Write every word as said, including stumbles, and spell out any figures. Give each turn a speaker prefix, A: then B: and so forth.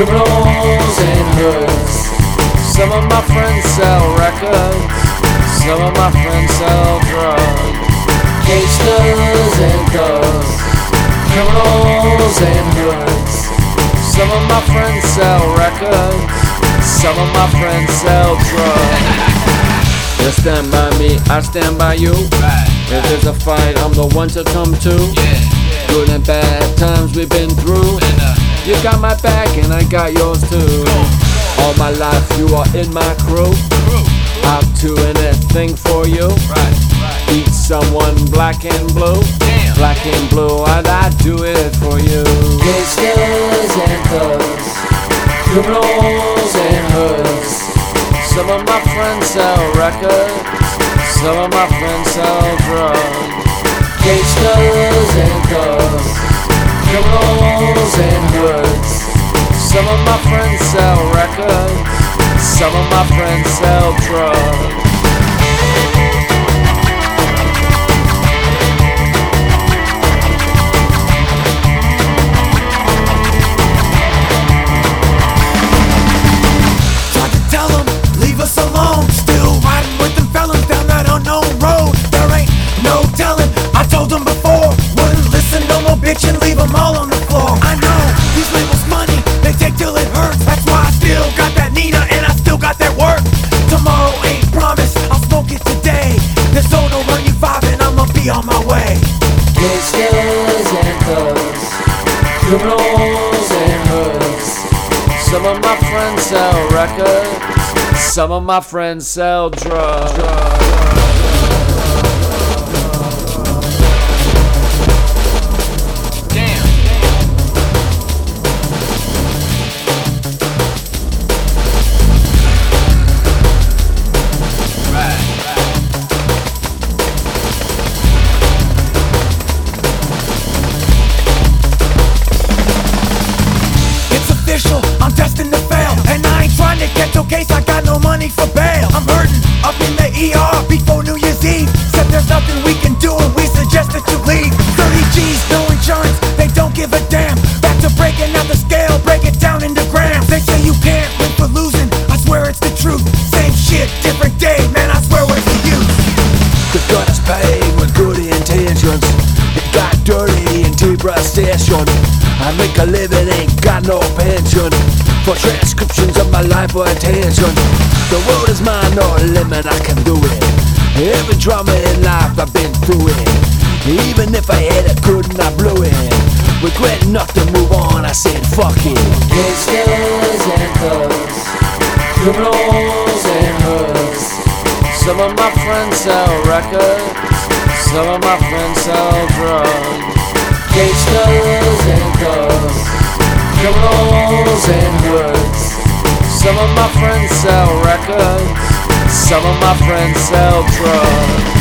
A: criminals and hoods. Some of my friends sell records, some of my friends sell drugs. Gangsters and thugs, criminals and hoods. Some of my friends sell records, some of my friends sell drugs. You stand by me, I stand by you. If there's a fight, I'm the one to come to. Good and bad times we've been through. You got my back and I got yours too. All my life you are in my crew. I'll do anything for you. Beat someone black and blue. Black and blue, and I do it for you. Gangsters and thugs, criminals and hoods. Some of my friends sell records, some of my friends sell drugs. Gangsters and thugs, criminals and hoods. Some of my friends sell records, some of my friends sell drugs.
B: Tried to tell them, leave us alone. Still riding with them felons down that unknown road. There ain't no telling, I told them before. Wouldn't listen, no more bitchin', leave them all on the floor. I know, these labels money, they take till it hurts. That's why I still got that Nina and I still got that work. Tomorrow ain't promised, I'll smoke it today. This zone will run you five and I'ma be on my way.
A: Gangsters and thugs, criminals and hoods. Some of my friends sell records, some of my friends sell drugs.
B: I'm destined to fail, and I ain't trying to get your case, I got no money for bail. I'm hurting up in the E R before New Year's Eve. Said there's nothing we can do and we suggest that you leave. Thirty G's, no insurance, they don't give a damn. Back to breaking out the scale, break it down into grams. They say you can't win for losing, I swear it's the truth. Same shit, different day, man, I swear where's the use?
C: They got us paid with good intentions. It got dirty in T-Bra station. I make a living, ain't got no pension. For transcriptions of my life or attention. The world is mine, no limit, I can do it. Every drama in life I've been through it. Even if I had it, couldn't, I blew it. Regret enough to move on, I said fuck it.
A: Gangsters and thugs, criminals and hoods. Some of my friends sell records, some of my friends sell drugs. Gangsters and thugs, criminals and hoods. Some of my friends sell records, some of my friends sell drugs.